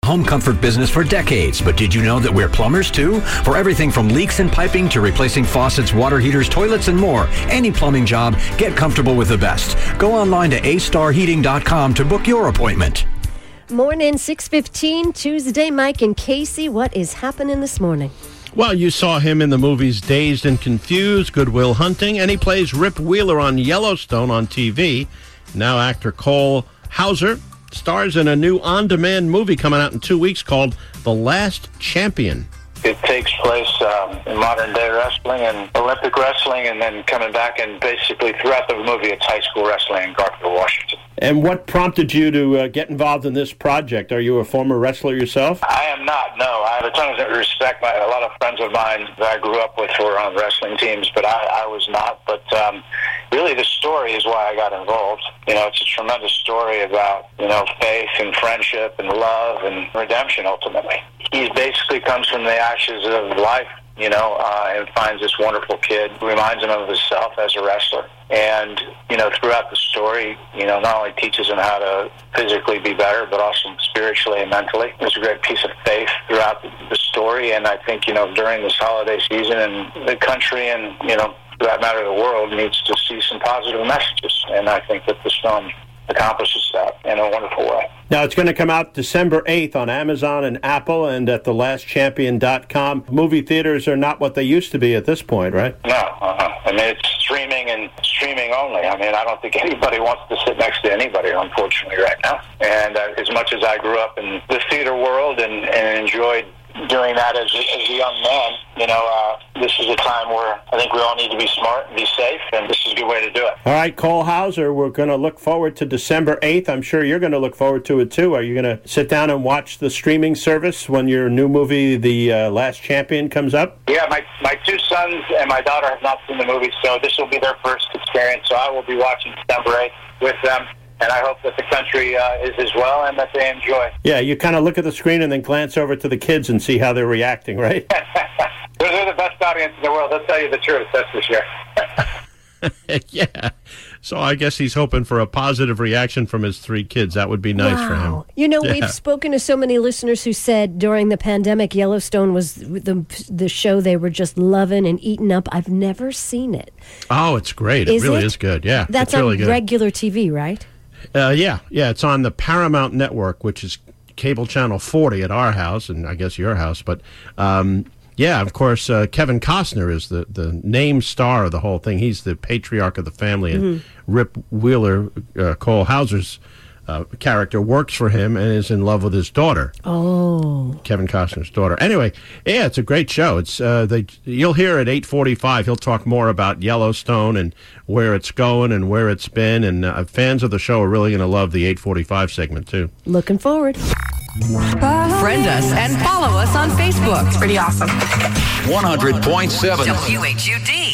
home comfort business for decades, but did you know that we're plumbers too? For everything from leaks and piping to replacing faucets, water heaters, toilets, and more, any plumbing job, get comfortable with the best. Go online to astarheating.com to book your appointment. Morning, 6:15, Tuesday. Mike and Casey, what is happening this morning? Well, you saw him in the movies Dazed and Confused, Good Will Hunting, and he plays Rip Wheeler on Yellowstone on TV. Now actor Cole Hauser stars in a new on-demand movie coming out in 2 weeks called The Last Champion. It takes place in modern-day wrestling and Olympic wrestling, and then coming back and basically throughout the movie, it's high school wrestling in Garfield, Washington. And what prompted you to get involved in this project? Are you a former wrestler yourself? I am not, no. I have a ton of respect. A lot of friends of mine that I grew up with were on wrestling teams, but I was not. But really the story is why I got involved. You know, it's a tremendous story about, faith and friendship and love and redemption, ultimately. He basically comes from the ashes of life, and finds this wonderful kid, reminds him of himself as a wrestler. And, throughout the story, not only teaches him how to physically be better, but also spiritually and mentally. There's a great piece of faith throughout the story. And I think, during this holiday season, and the country and, for that matter, the world needs to see some positive messages. And I think that this film accomplishes that in a wonderful way. Now, it's going to come out December 8th on Amazon and Apple and at thelastchampion.com. Movie theaters are not what they used to be at this point, right? No. I mean, it's streaming and streaming only. I mean, I don't think anybody wants to sit next to anybody, unfortunately, right now. And as much as I grew up in the theater world and enjoyed doing that as a young man, this is a time where I think we all need to be smart and be safe, and this is a good way to do it. All right, Cole Hauser, we're going to look forward to December 8th. I'm sure you're going to look forward to it, too. Are you going to sit down and watch the streaming service when your new movie, The Last Champion, comes up? Yeah, my two sons and my daughter have not seen the movie, so this will be their first experience, so I will be watching December 8th with them. And I hope that the country is as well and that they enjoy. Yeah, you kind of look at the screen and then glance over to the kids and see how they're reacting, right? Those are the best audience in the world. They'll tell you the truth, that's for sure. Yeah. So I guess he's hoping for a positive reaction from his three kids. That would be nice for him. We've spoken to so many listeners who said during the pandemic, Yellowstone was the show they were just loving and eating up. I've never seen it. Oh, it's great. It really is good. Yeah, that's really on good. Regular TV, right? Yeah. It's on the Paramount Network, which is cable channel 40 at our house, and I guess your house. But, of course, Kevin Costner is the name star of the whole thing. He's the patriarch of the family, and Rip Wheeler, Cole Hauser's character, works for him and is in love with his daughter. Oh. Kevin Costner's daughter. Anyway, yeah, it's a great show. It's you'll hear at 8:45. He'll talk more about Yellowstone and where it's going and where it's been. And fans of the show are really going to love the 8:45 segment too. Looking forward. Friend us and follow us on Facebook. It's pretty awesome. 100.7 WHUD.